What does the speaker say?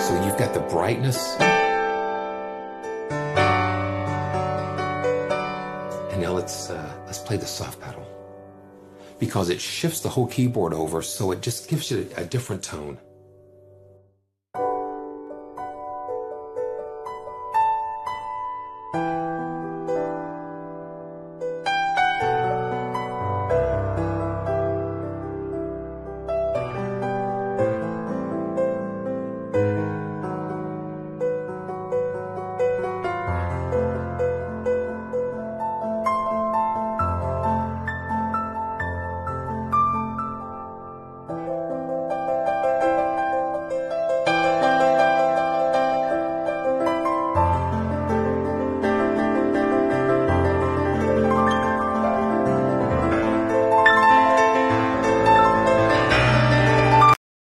So you've got the brightness. And now let's play the soft pedal, because it shifts the whole keyboard over, so it just gives you a different tone.